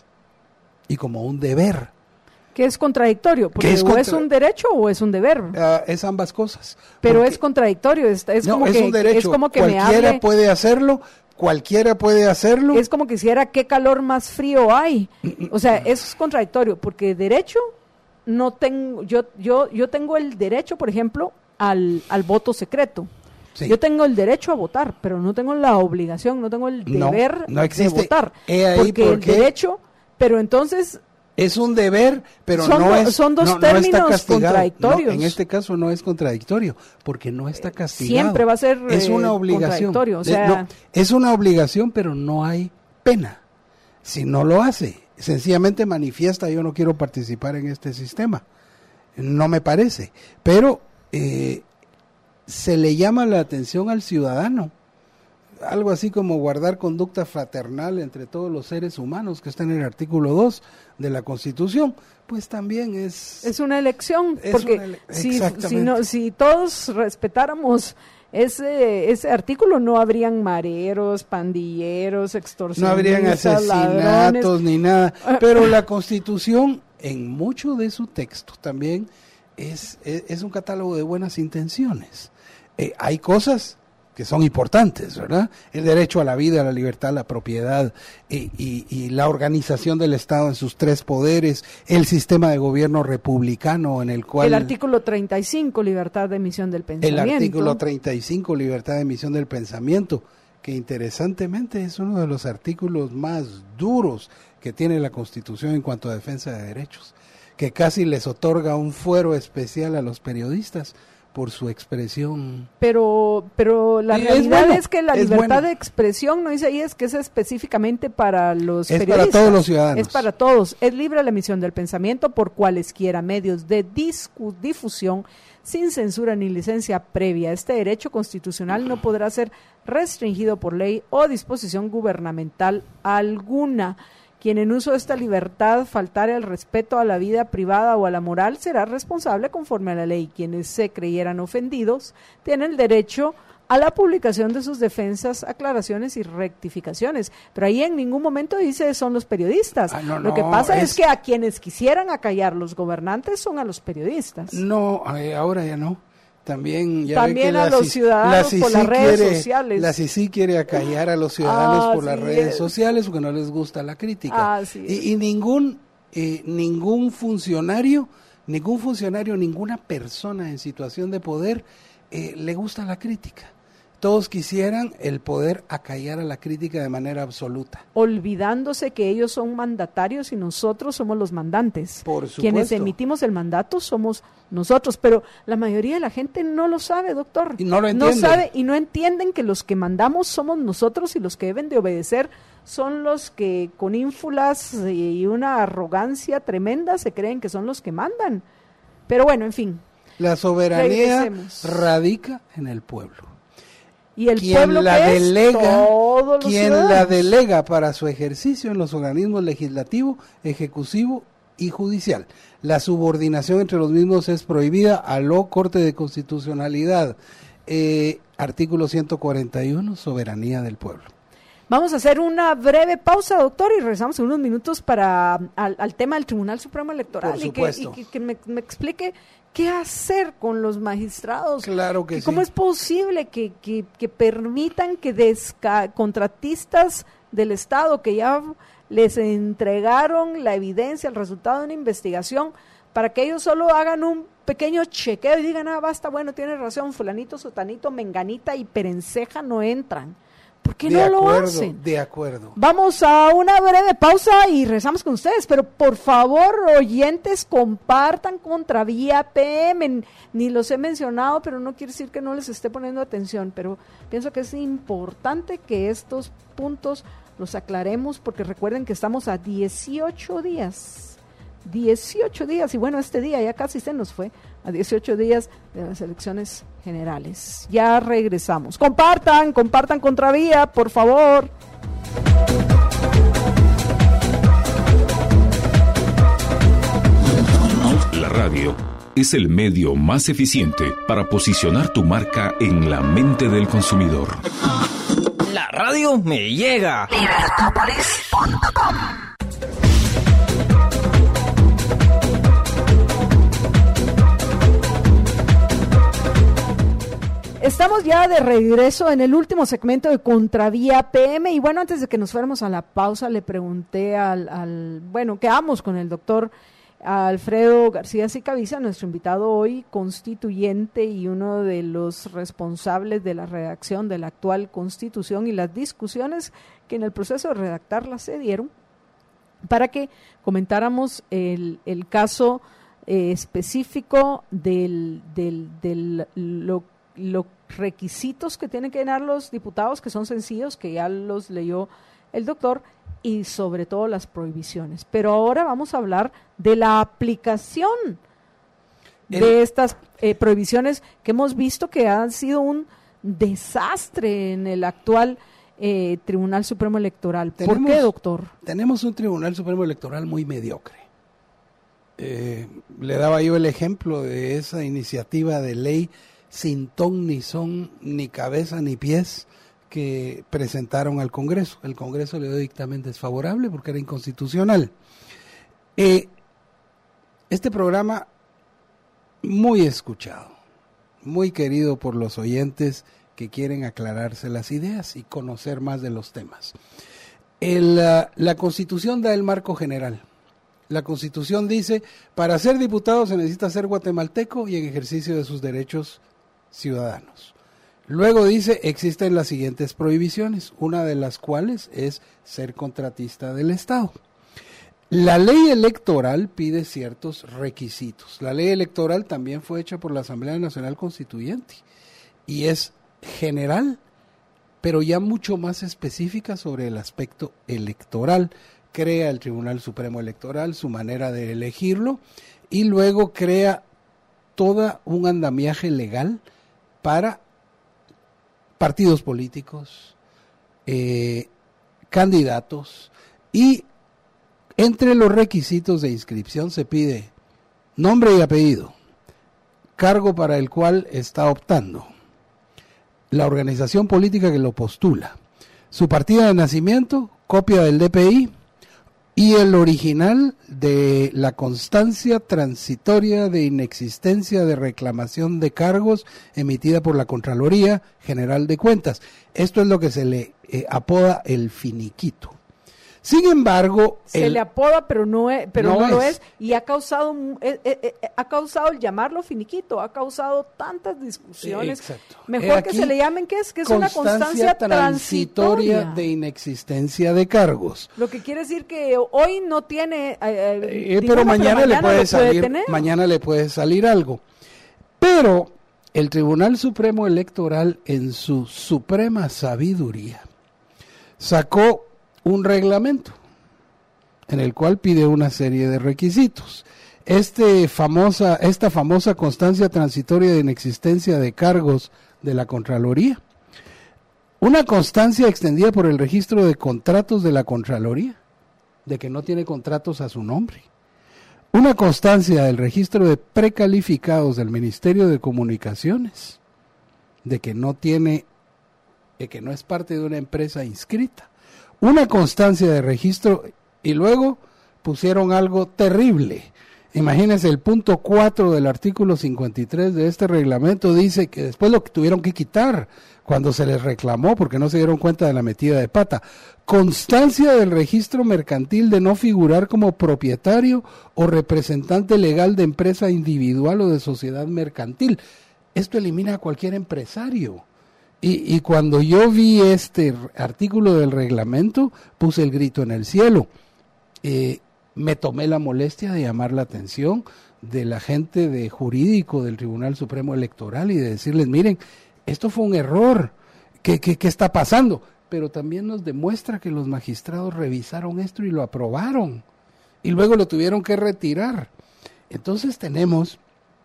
y como un deber. Que es contradictorio, porque es, contra... o es un derecho o es un deber. Uh, es ambas cosas. Pero es contradictorio, es, es no, como es que un derecho. Es como que cualquiera me hable, puede hacerlo, cualquiera puede hacerlo. Es como que hiciera qué calor más frío hay. O sea, es contradictorio, porque derecho no tengo, yo yo yo tengo el derecho, por ejemplo, al al voto secreto. Sí. Yo tengo el derecho a votar, pero no tengo la obligación, no tengo el deber no, no existe. de votar. He ahí porque porque... el derecho, pero entonces es un deber, pero son no do, es son dos no, términos no contradictorios. No, en este caso no es contradictorio, porque no está castigado. Siempre va a ser es una eh, obligación. O sea, no, es una obligación, pero no hay pena si no lo hace. Sencillamente manifiesta: yo no quiero participar en este sistema. No me parece, pero eh, se le llama la atención al ciudadano. Algo así como guardar conducta fraternal entre todos los seres humanos, que está en el artículo dos de la Constitución, pues también es... Es una elección, es porque una ele- si, si, no, si todos respetáramos ese ese artículo, no habrían mareros, pandilleros, extorsionistas, no habrían asesinatos ladrones. Ni nada, pero la Constitución, en mucho de su texto, también es, es, es un catálogo de buenas intenciones. Eh, hay cosas que son importantes, ¿verdad? El derecho a la vida, a la libertad, a la propiedad y, y, y la organización del Estado en sus tres poderes, el sistema de gobierno republicano en el cual... El artículo treinta y cinco, libertad de emisión del pensamiento. El artículo treinta y cinco, libertad de emisión del pensamiento, que interesantemente es uno de los artículos más duros que tiene la Constitución en cuanto a defensa de derechos, que casi les otorga un fuero especial a los periodistas por su expresión. Pero pero la es realidad bueno, es que la es libertad bueno. de expresión, no dice ahí, es que es específicamente para los es periodistas. Es para todos los ciudadanos. Es para todos. Es libre la emisión del pensamiento por cualesquiera medios de discu- difusión, sin censura ni licencia previa. Este derecho constitucional no podrá ser restringido por ley o disposición gubernamental alguna. Quien en uso de esta libertad faltare al respeto a la vida privada o a la moral será responsable conforme a la ley. Quienes se creyeran ofendidos tienen el derecho a la publicación de sus defensas, aclaraciones y rectificaciones. Pero ahí en ningún momento dice son los periodistas. Ah, no, Lo no, que pasa es... es que a quienes quisieran acallar los gobernantes son a los periodistas. No, eh, ahora ya no. También, ya También ve que a la los C I C, ciudadanos la por las redes quiere, sociales. La C I C I quiere acallar a los ciudadanos Ah, por las sí redes es. sociales porque no les gusta la crítica. Ah, sí y, y ningún eh, ningún funcionario, ningún funcionario, ninguna persona en situación de poder eh, le gusta la crítica. Todos quisieran el poder acallar a la crítica de manera absoluta. Olvidándose que ellos son mandatarios y nosotros somos los mandantes. Por supuesto. Quienes emitimos el mandato somos nosotros, pero la mayoría de la gente no lo sabe, doctor. Y no lo No entienden. sabe y no entienden que los que mandamos somos nosotros y los que deben de obedecer son los que con ínfulas y una arrogancia tremenda se creen que son los que mandan. Pero bueno, en fin. La soberanía Regresemos. radica en el pueblo. Y el quien pueblo la que es delega, todos los quien la ciudadanos. delega para su ejercicio en los organismos legislativo, ejecutivo y judicial. La subordinación entre los mismos es prohibida a lo Corte de Constitucionalidad. Eh, artículo ciento cuarenta y uno, soberanía del pueblo. Vamos a hacer una breve pausa, doctor, y regresamos en unos minutos para al, al tema del Tribunal Supremo Electoral. Por y que, supuesto. y que, que me, me explique qué hacer con los magistrados. Claro que sí. ¿Cómo es posible que, que, que permitan que desca contratistas del Estado que ya les entregaron la evidencia, el resultado de una investigación, para que ellos solo hagan un pequeño chequeo y digan, ah, basta, bueno, tiene razón, fulanito, sotanito, menganita y perenceja no entran? ¿Por qué de no acuerdo, lo hacen? De acuerdo. Vamos a una breve pausa y regresamos con ustedes, pero por favor, oyentes, compartan Contravía P M. Ni los he mencionado, pero no quiere decir que no les esté poniendo atención, pero pienso que es importante que estos puntos los aclaremos, porque recuerden que estamos a dieciocho días, dieciocho días, y bueno, este día ya casi se nos fue, a dieciocho días de las elecciones generales. Ya regresamos. Compartan, compartan Contravía, por favor. La radio es el medio más eficiente para posicionar tu marca en la mente del consumidor. La radio me llega. Libertopolis punto com. Estamos ya de regreso en el último segmento de Contravía P M y bueno, antes de que nos fuéramos a la pausa le pregunté al, al bueno, quedamos con el doctor Alfredo García Sicaviza, nuestro invitado hoy, constituyente y uno de los responsables de la redacción de la actual Constitución y las discusiones que en el proceso de redactarla se dieron, para que comentáramos el, el caso eh, específico del, del, del lo, los requisitos que tienen que llenar los diputados, que son sencillos, que ya los leyó el doctor, y sobre todo las prohibiciones. Pero ahora vamos a hablar de la aplicación el... de estas eh, prohibiciones que hemos visto que han sido un desastre en el actual eh, Tribunal Supremo Electoral. Tenemos, ¿Por qué, doctor? Tenemos un Tribunal Supremo Electoral muy mediocre. Eh, le daba yo el ejemplo de esa iniciativa de ley sin ton ni son, ni cabeza ni pies, que presentaron al Congreso. El Congreso le dio dictamen desfavorable porque era inconstitucional. Eh, este programa, muy escuchado, muy querido por los oyentes que quieren aclararse las ideas y conocer más de los temas. El, la, la Constitución da el marco general. La Constitución dice, para ser diputado se necesita ser guatemalteco y en ejercicio de sus derechos ciudadanos. Luego dice, existen las siguientes prohibiciones, una de las cuales es ser contratista del Estado. La ley electoral pide ciertos requisitos. La ley electoral también fue hecha por la Asamblea Nacional Constituyente y es general, pero ya mucho más específica sobre el aspecto electoral. Crea el Tribunal Supremo Electoral, su manera de elegirlo, y luego crea todo un andamiaje legal para partidos políticos, eh, candidatos, y entre los requisitos de inscripción se pide nombre y apellido, cargo para el cual está optando, la organización política que lo postula, su partida de nacimiento, copia del D P I y el original de la constancia transitoria de inexistencia de reclamación de cargos emitida por la Contraloría General de Cuentas. Esto es lo que se le eh, apoda el finiquito. Sin embargo, se el, le apoda, pero no es, pero no no lo es. es, y ha causado, eh, eh, eh, ha causado el llamarlo finiquito, ha causado tantas discusiones. Exacto. Mejor He que aquí, se le llamen que es que es una constancia transitoria de inexistencia de cargos. Lo que quiere decir que hoy no tiene, eh, Eh, digamos, pero mañana, le puede lo salir, tener. mañana le puede salir algo. Pero el Tribunal Supremo Electoral, en su suprema sabiduría, sacó un reglamento en el cual pide una serie de requisitos. Este famosa, esta famosa constancia transitoria de inexistencia de cargos de la Contraloría, una constancia extendida por el registro de contratos de la Contraloría, de que no tiene contratos a su nombre, una constancia del registro de precalificados del Ministerio de Comunicaciones, de que no tiene, de que no es parte de una empresa inscrita, una constancia de registro, y luego pusieron algo terrible. Imagínense, el punto cuatro del artículo cincuenta y tres de este reglamento dice que después lo que tuvieron que quitar cuando se les reclamó porque no se dieron cuenta de la metida de pata: constancia del registro mercantil de no figurar como propietario o representante legal de empresa individual o de sociedad mercantil. Esto elimina a cualquier empresario. Y, y cuando yo vi este artículo del reglamento, puse el grito en el cielo. Eh, me tomé la molestia de llamar la atención de la gente de jurídico del Tribunal Supremo Electoral y de decirles, miren, esto fue un error, ¿qué, qué, qué está pasando? Pero también nos demuestra que los magistrados revisaron esto y lo aprobaron, y luego lo tuvieron que retirar. Entonces tenemos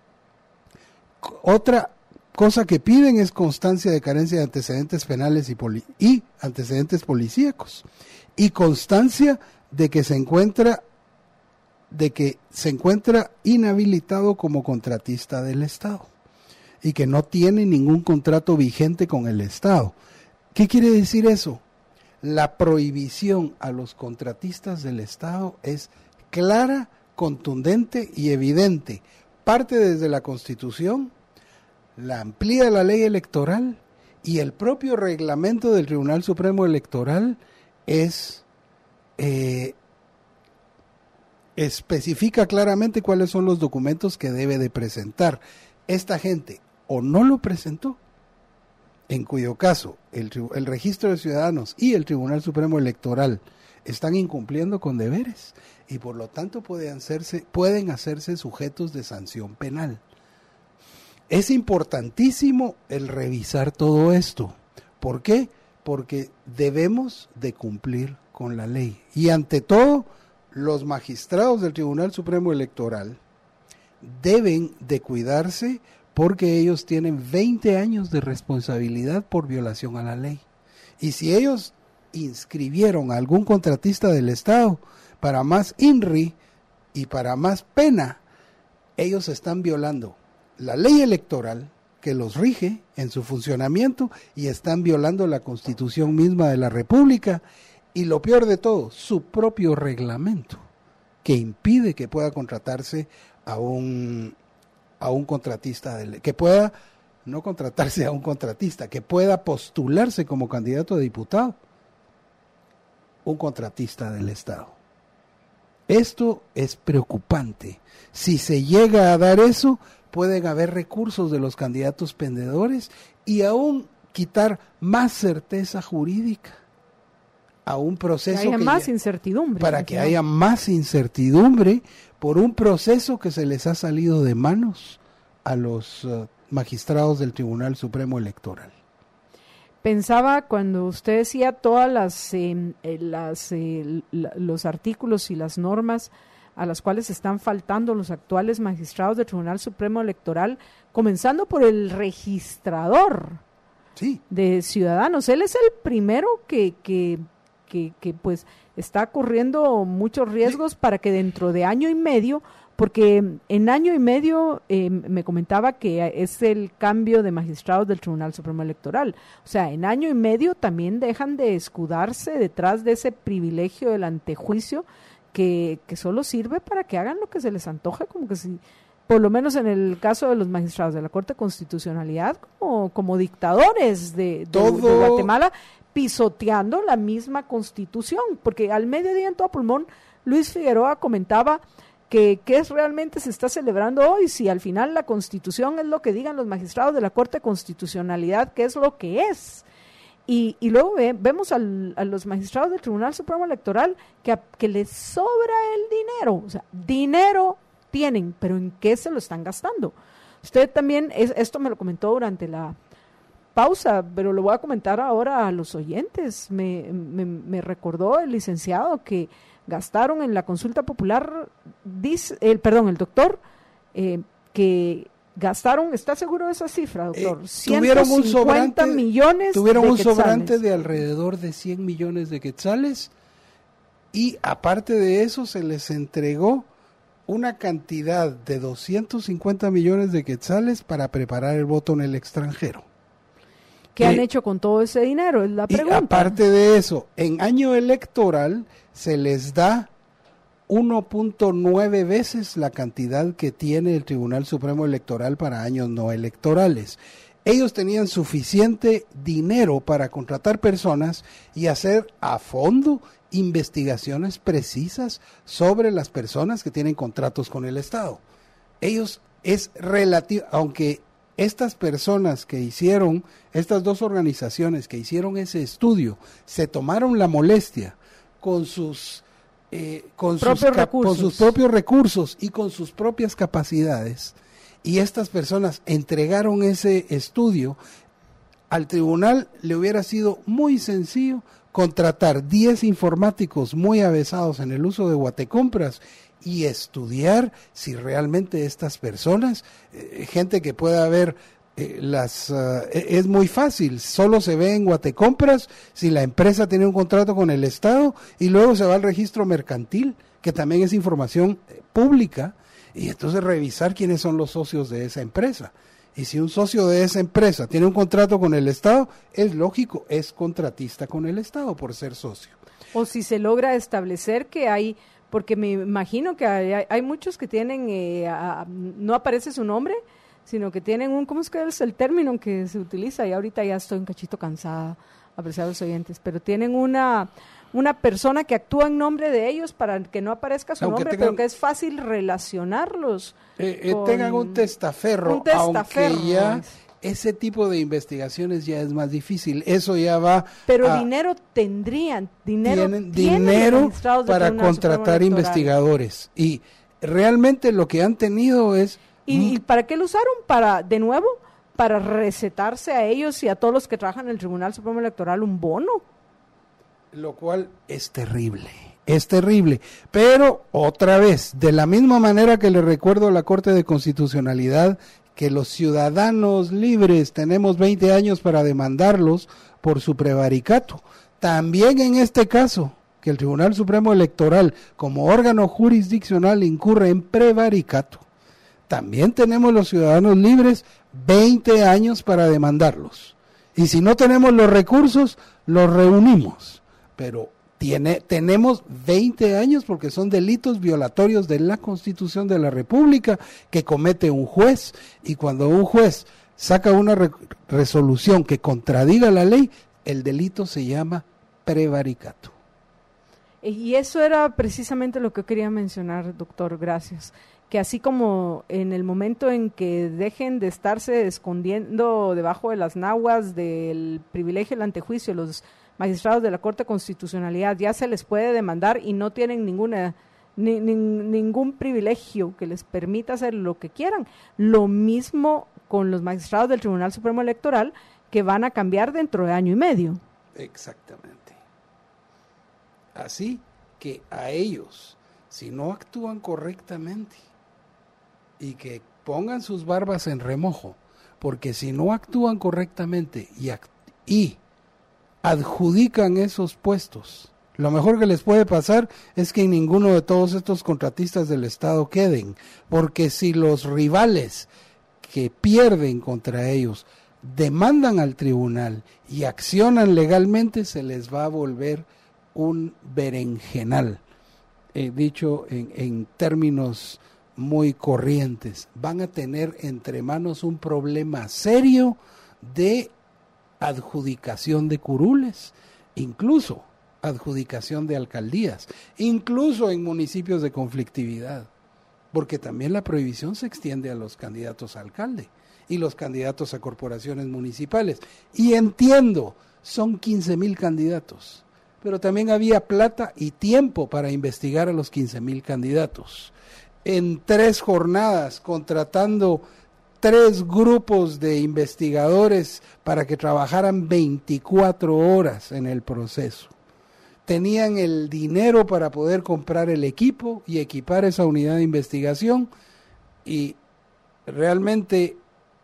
otra cosa que piden, es constancia de carencia de antecedentes penales y, poli- y antecedentes policíacos, y constancia de que se encuentra de que se encuentra inhabilitado como contratista del Estado y que no tiene ningún contrato vigente con el Estado. ¿Qué quiere decir eso? La prohibición a los contratistas del Estado es clara, contundente y evidente. Parte desde la Constitución, la amplía la ley electoral, y el propio reglamento del Tribunal Supremo Electoral es eh, especifica claramente cuáles son los documentos que debe de presentar. Esta gente o no lo presentó, en cuyo caso el, el Registro de Ciudadanos y el Tribunal Supremo Electoral están incumpliendo con deberes y por lo tanto pueden hacerse, pueden hacerse sujetos de sanción penal. Es importantísimo el revisar todo esto. ¿Por qué? Porque debemos de cumplir con la ley. Y ante todo, los magistrados del Tribunal Supremo Electoral deben de cuidarse porque ellos tienen veinte años de responsabilidad por violación a la ley. Y si ellos inscribieron a algún contratista del Estado, para más I N R I y para más pena, ellos están violando la ley electoral que los rige en su funcionamiento y están violando la Constitución misma de la República y, lo peor de todo, su propio reglamento que impide que pueda contratarse a un a un contratista del, que pueda no contratarse a un contratista, que pueda postularse como candidato a diputado un contratista del Estado. Esto es preocupante. Si se llega a dar eso, pueden haber recursos de los candidatos pendedores y aún quitar más certeza jurídica a un proceso que haya que más ya, incertidumbre. para que haya más incertidumbre por un proceso que se les ha salido de manos a los uh, magistrados del Tribunal Supremo Electoral. Pensaba cuando usted decía todas las, eh, las eh, la, los artículos y las normas a las cuales están faltando los actuales magistrados del Tribunal Supremo Electoral, comenzando por el registrador sí. de ciudadanos. Él es el primero que, que, que, que pues está corriendo muchos riesgos sí. para que dentro de año y medio, porque en año y medio eh, me comentaba que es el cambio de magistrados del Tribunal Supremo Electoral. O sea, en año y medio también dejan de escudarse detrás de ese privilegio del antejuicio que, que solo sirve para que hagan lo que se les antoje, como que si, por lo menos en el caso de los magistrados de la Corte de Constitucionalidad, como, como dictadores de, de, Todo... de Guatemala, pisoteando la misma Constitución, porque al mediodía en Todo Pulmón, Luis Figueroa comentaba que qué es realmente se está celebrando hoy, si al final la Constitución es lo que digan los magistrados de la Corte de Constitucionalidad, qué es lo que es. Y, y luego ve, vemos al, a los magistrados del Tribunal Supremo Electoral que, a, que les sobra el dinero, o sea, dinero tienen, pero ¿en qué se lo están gastando? Usted también, es, esto me lo comentó durante la pausa, pero lo voy a comentar ahora a los oyentes. Me, me, me recordó el licenciado que gastaron en la consulta popular, dice, el, perdón, el doctor, eh, que gastaron, ¿está seguro de esa cifra, doctor? Eh, tuvieron un sobrante, millones tuvieron de un quetzales. sobrante de alrededor de cien millones de quetzales, y aparte de eso se les entregó una cantidad de doscientos cincuenta millones de quetzales para preparar el voto en el extranjero. ¿Qué eh, han hecho con todo ese dinero? Es la pregunta. Y aparte de eso, en año electoral se les da uno punto nueve veces la cantidad que tiene el Tribunal Supremo Electoral para años no electorales. Ellos tenían suficiente dinero para contratar personas y hacer a fondo investigaciones precisas sobre las personas que tienen contratos con el Estado. Ellos es relativo, aunque estas personas que hicieron, estas dos organizaciones que hicieron ese estudio, se tomaron la molestia con sus Eh, con, sus con sus propios recursos y con sus propias capacidades, y estas personas entregaron ese estudio, al tribunal le hubiera sido muy sencillo contratar diez informáticos muy avesados en el uso de Guatecompras y estudiar si realmente estas personas, eh, gente que pueda haber Eh, las uh, es muy fácil, solo se ve en Guatecompras si la empresa tiene un contrato con el Estado, y luego se va al registro mercantil, que también es información eh, pública, y entonces revisar quiénes son los socios de esa empresa. Y si un socio de esa empresa tiene un contrato con el Estado, es lógico, es contratista con el Estado por ser socio. O si se logra establecer que hay, porque me imagino que hay, hay muchos que tienen, eh, a, no aparece su nombre, sino que tienen un, ¿cómo es que es el término que se utiliza? Y ahorita ya estoy un cachito cansada, apreciados oyentes, pero tienen una, una persona que actúa en nombre de ellos para que no aparezca su aunque nombre, tengan, pero que es fácil relacionarlos. Eh, eh, con, tengan un testaferro, un testaferro, aunque ya ese tipo de investigaciones ya es más difícil, eso ya va. Pero a, dinero tendrían, dinero tienen, tienen dinero para contratar investigadores, y realmente lo que han tenido es. ¿Y, ¿Y para qué lo usaron? Para, de nuevo, para recetarse a ellos y a todos los que trabajan en el Tribunal Supremo Electoral un bono. Lo cual es terrible, es terrible. Pero, otra vez, de la misma manera que le recuerdo a la Corte de Constitucionalidad que los ciudadanos libres tenemos veinte años para demandarlos por su prevaricato, también en este caso, que el Tribunal Supremo Electoral, como órgano jurisdiccional, incurre en prevaricato, también tenemos los ciudadanos libres veinte años para demandarlos. Y si no tenemos los recursos, los reunimos. Pero tiene, tenemos veinte años porque son delitos violatorios de la Constitución de la República que comete un juez. Y cuando un juez saca una re- resolución que contradiga la ley, el delito se llama prevaricato. Y eso era precisamente lo que quería mencionar, doctor, gracias. Que así como en el momento en que dejen de estarse escondiendo debajo de las naguas del privilegio del antejuicio, los magistrados de la Corte de Constitucionalidad ya se les puede demandar y no tienen ninguna ni, ni, ningún privilegio que les permita hacer lo que quieran. Lo mismo con los magistrados del Tribunal Supremo Electoral, que van a cambiar dentro de año y medio. Exactamente. Así que a ellos si no actúan correctamente y que pongan sus barbas en remojo, porque si no actúan correctamente y, act- y adjudican esos puestos, lo mejor que les puede pasar es que ninguno de todos estos contratistas del Estado queden, porque si los rivales que pierden contra ellos demandan al tribunal y accionan legalmente, se les va a volver un berenjenal, eh, dicho en, en términos muy corrientes. Van a tener entre manos un problema serio de adjudicación de curules, incluso adjudicación de alcaldías, incluso en municipios de conflictividad, porque también la prohibición se extiende a los candidatos a alcalde y los candidatos a corporaciones municipales. Y entiendo, son quince mil candidatos, pero también había plata y tiempo para investigar a los quince mil candidatos. En tres jornadas, contratando tres grupos de investigadores para que trabajaran veinticuatro horas en el proceso. Tenían el dinero para poder comprar el equipo y equipar esa unidad de investigación, y realmente,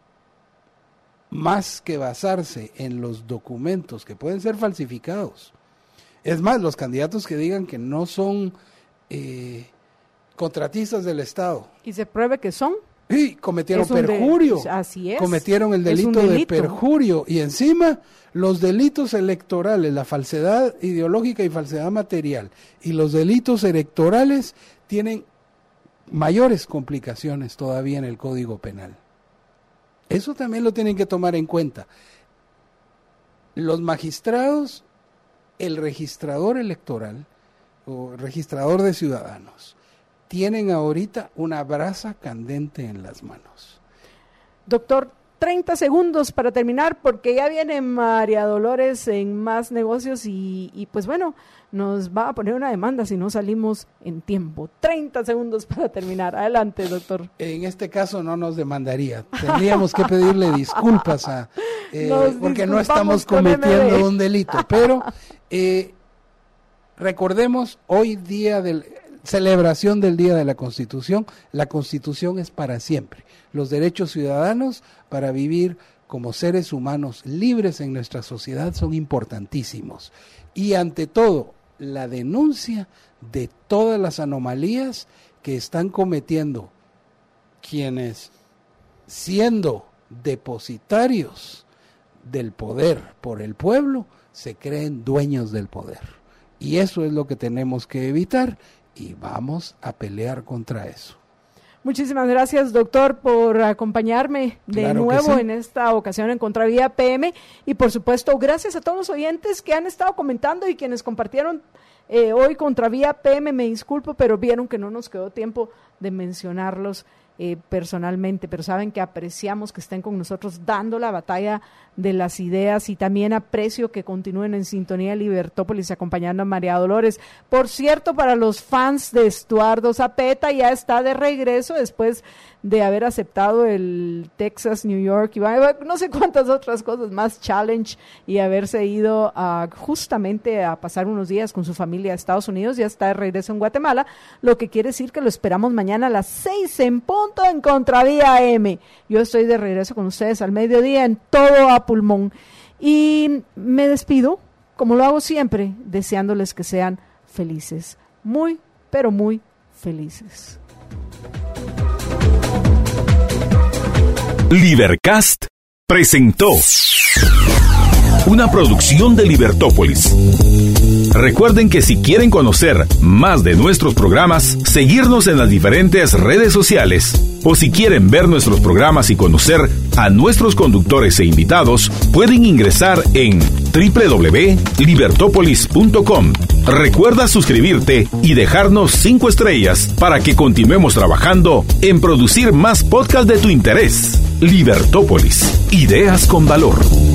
más que basarse en los documentos que pueden ser falsificados, es más, los candidatos que digan que no son eh, contratistas del Estado y se pruebe que son, y cometieron es un perjurio, de, así es, cometieron el delito, delito de perjurio, y encima los delitos electorales, la falsedad ideológica y falsedad material, y los delitos electorales tienen mayores complicaciones todavía en el Código Penal. Eso también lo tienen que tomar en cuenta. Los magistrados, el registrador electoral o registrador de ciudadanos, tienen ahorita una brasa candente en las manos. Doctor, treinta segundos para terminar, porque ya viene María Dolores en Más Negocios y, y pues bueno, nos va a poner una demanda si no salimos en tiempo. treinta segundos para terminar. Adelante, doctor. En este caso no nos demandaría. Tendríamos que pedirle disculpas a eh, porque no estamos cometiendo un delito. Pero eh, recordemos, hoy día del celebración del Día de la Constitución, la Constitución es para siempre. Los derechos ciudadanos para vivir como seres humanos libres en nuestra sociedad son importantísimos. Y ante todo, la denuncia de todas las anomalías que están cometiendo quienes, siendo depositarios del poder por el pueblo, se creen dueños del poder. Y eso es lo que tenemos que evitar, y vamos a pelear contra eso. Muchísimas gracias, doctor, por acompañarme de Claro nuevo sí. en esta ocasión en Contravía P M, y por supuesto gracias a todos los oyentes que han estado comentando y quienes compartieron eh, hoy Contravía P M. Me disculpo, pero vieron que no nos quedó tiempo de mencionarlos eh, personalmente, pero saben que apreciamos que estén con nosotros dando la batalla de las ideas, y también aprecio que continúen en sintonía de Libertópolis acompañando a María Dolores. Por cierto, para los fans de Estuardo Zapeta, ya está de regreso después de haber aceptado el Texas, New York y no sé cuántas otras cosas más, challenge, y haberse ido a, justamente a pasar unos días con su familia a Estados Unidos. Ya está de regreso en Guatemala, lo que quiere decir que lo esperamos mañana a las seis en punto en Contravía M. Yo estoy de regreso con ustedes al mediodía en todo a pulmón, y me despido como lo hago siempre, deseándoles que sean felices, muy pero muy felices. Libercast presentó una producción de Libertópolis. Recuerden que si quieren conocer más de nuestros programas, seguirnos en las diferentes redes sociales, o si quieren ver nuestros programas y conocer a nuestros conductores e invitados, pueden ingresar en doble u doble u doble u punto libertópolis punto com. Recuerda suscribirte y dejarnos cinco estrellas para que continuemos trabajando en producir más podcasts de tu interés. Libertópolis, ideas con valor.